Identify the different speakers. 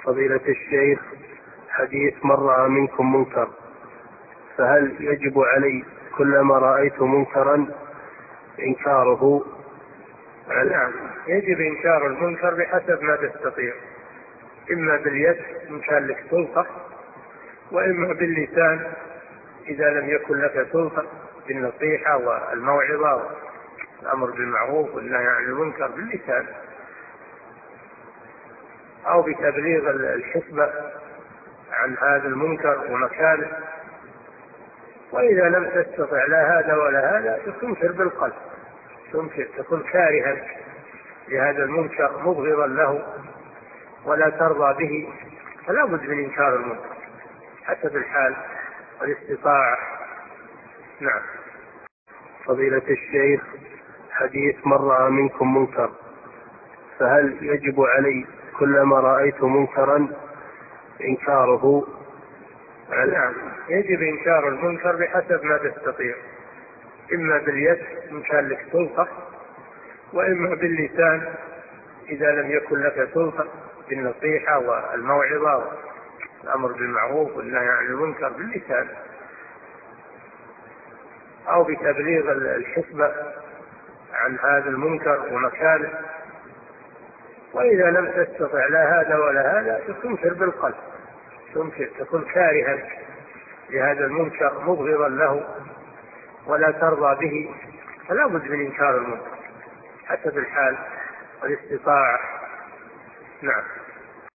Speaker 1: فضيلة الشيخ، حديث من رأى منكم منكر، فهل يجب علي كلما رأيت منكرا إنكاره؟
Speaker 2: نعم، يجب إنكار المنكر بحسب ما تستطيع، إما باليد إن كان لك سلطة، وإما باللسان إذا لم يكن لك سلطة، بالنصيحة والموعظة والأمر بالمعروف والنهي عن المنكر باللسان، أو بتبليغ الحكمة عن هذا المنكر ومكانه. وإذا لم تستطع لا هذا ولا هذا تنكر بالقلب، تكون كارها لهذا المنكر مبغضا له ولا ترضى به، فلا بد من إنكار المنكر حسب الحال والاستطاعة. نعم.
Speaker 1: فضيلة الشيخ، حديث من رأى منكم منكر، فهل يجب علي كلما رأيت منكرا إنكاره؟
Speaker 2: نعم، يجب إنكار المنكر بحسب ما تستطيع، إما باليد إن كان لك سلطة، وإما باللسان إذا لم يكن لك سلطة، بالنصيحة والموعظة والأمر بالمعروف والنهي عن المنكر باللسان، أو بتبليغ الحكمة عن هذا المنكر ومكانه. وإذا لم تستطع لا هذا ولا هذا تنكر بالقلب، تكون كارها لهذا المنكر مبغضا له ولا ترضى به، فلا بد من إنكار المنكر حسب الحال والاستطاعة. نعم.